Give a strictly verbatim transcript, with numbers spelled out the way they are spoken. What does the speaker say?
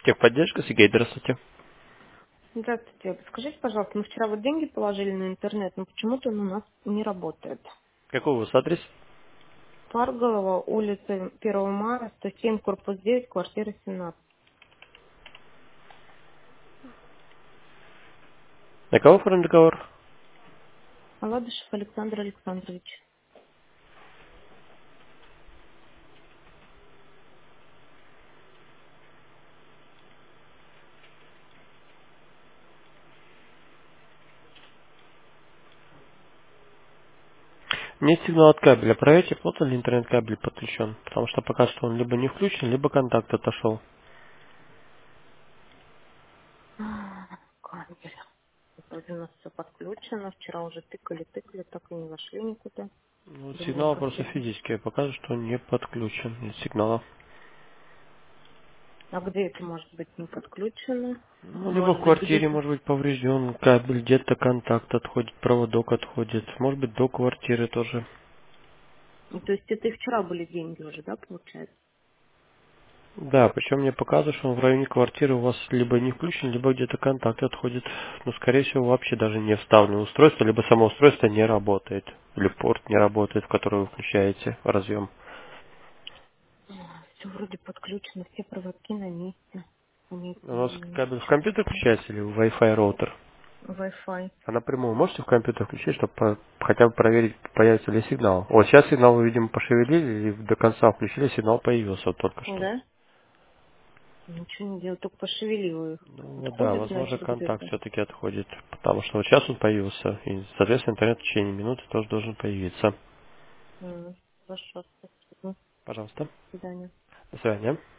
Техподдержка, Сергей, здравствуйте. Здравствуйте. Скажите, пожалуйста, мы вчера вот деньги положили на интернет, но почему-то он у нас не работает. Какой у вас адрес? Парголова, улица первого мая, сто семь, корпус девять, квартира семнадцать. На кого оформлен договор? Аладышев Александр Александрович. Нет сигнала от кабеля. Проверьте, плотно ли интернет-кабель подключен. Потому что пока что он либо не включен, либо контакт отошел. А, Кабель. Вроде у нас все подключено. Вчера уже тыкали, тыкали, так и не вошли никуда. Ну, вот Думаю, сигнал как просто сегодня. физический. Показывает, что он не подключен. Нет сигнала. А где это может быть не подключено? Ну, либо в Может быть квартире где-то. может быть поврежден кабель, где-то контакт отходит, проводок отходит. Может быть, до квартиры тоже. Ну, то есть это и вчера были деньги уже, да, получается? Да, причем мне показывает, что он в районе квартиры у вас либо не включен, либо где-то контакт отходит. Но, скорее всего, вообще даже не вставлено устройство, либо само устройство не работает. Или порт не работает, в который вы включаете разъем. Все вроде подключено, все проводки на месте. Они У вас м, кабель в компьютер щупальца. включается или в Wi-Fi роутер? Wi-Fi. А напрямую можете в компьютер включить, чтобы хотя бы проверить, появится ли сигнал? Вот сейчас сигнал вы, видимо, пошевелили, и до конца включили, сигнал появился вот только что. Да? Ничего не делаю, только пошевелила их. Ну вот да, Отходит, возможно, значит, контакт где-то. все-таки отходит, потому что вот сейчас он появился, и, соответственно, интернет в течение минуты тоже должен появиться. М, Хорошо, спасибо. Пожалуйста. До свидания. До свидания.